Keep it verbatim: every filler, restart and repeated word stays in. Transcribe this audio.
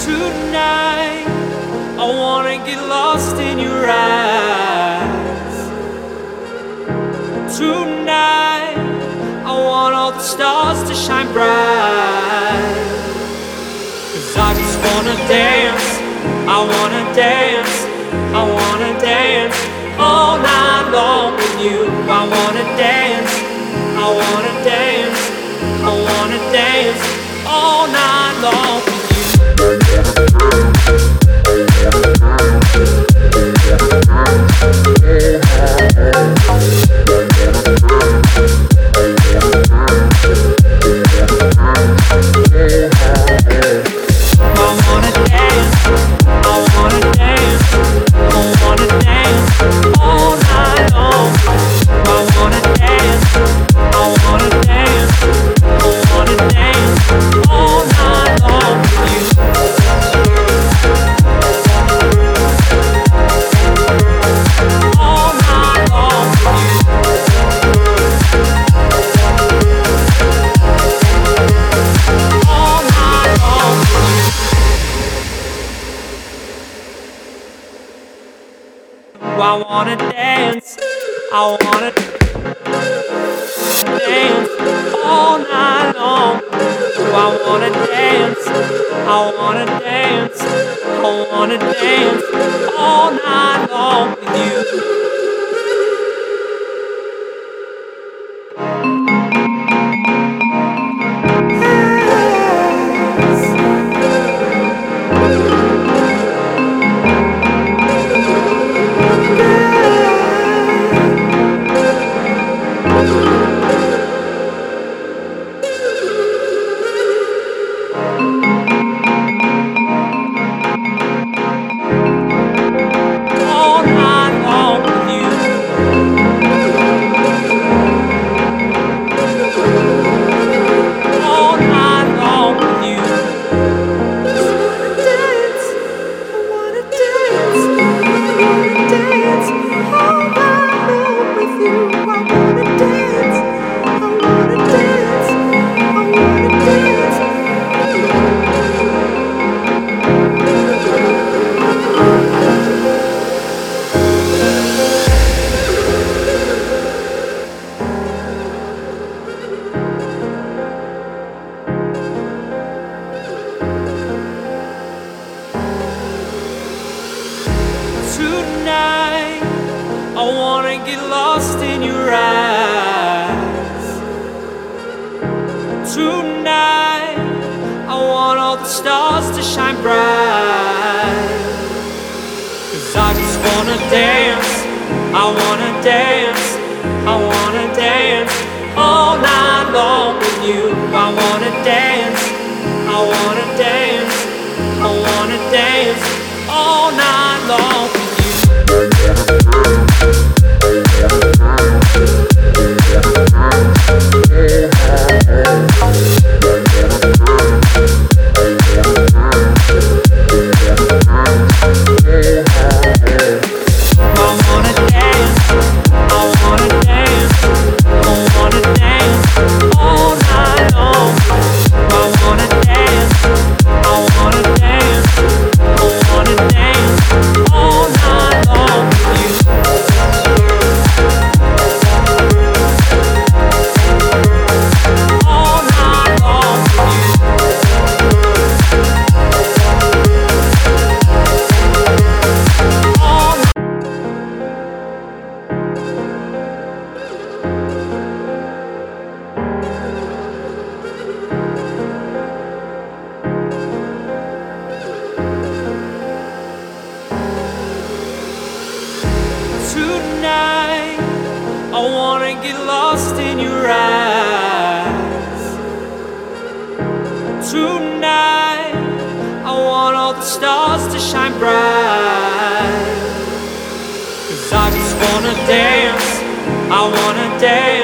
Tonight, I wanna get lost in your eyes. Tonight, I want all the stars to shine bright. 'Cause I just wanna dance, I wanna dance, I wanna dance all night long with you. I wanna dance, I wanna dance, I wanna dance all night long with you. I wanna dance, I wanna dance all night long. I wanna dance, I wanna dance, I wanna dance all night long with you. Tonight, I wanna get lost in your eyes. Tonight, I want all the stars to shine bright. 'Cause I just wanna dance, I wanna dance, I wanna dance all night long with you. I wanna dance, I wanna dance, I wanna dance all night long with you. Tonight, I wanna get lost in your eyes. Tonight, I want all the stars to shine bright. 'Cause I just wanna dance, I wanna dance,